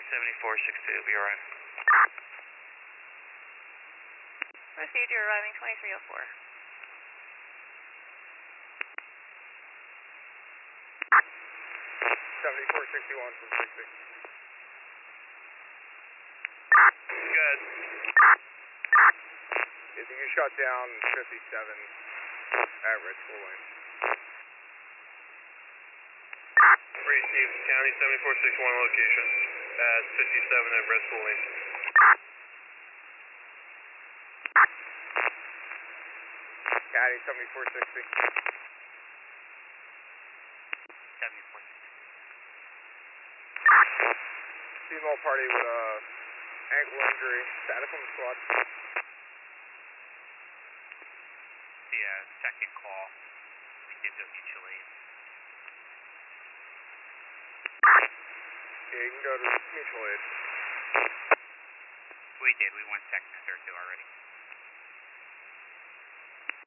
7462, be alright. Received, you're arriving 2304. 7461 from 60. Good. I think you shot down 57 at Red School Lane. Received, County 7461 location at 57 at Red School Lane. County 7460. 7460. Female party with a ankle injury. Status on the squad. The second call, we did go mutual aid. Yeah, you can go to mutual aid. We did, we went second and third two already.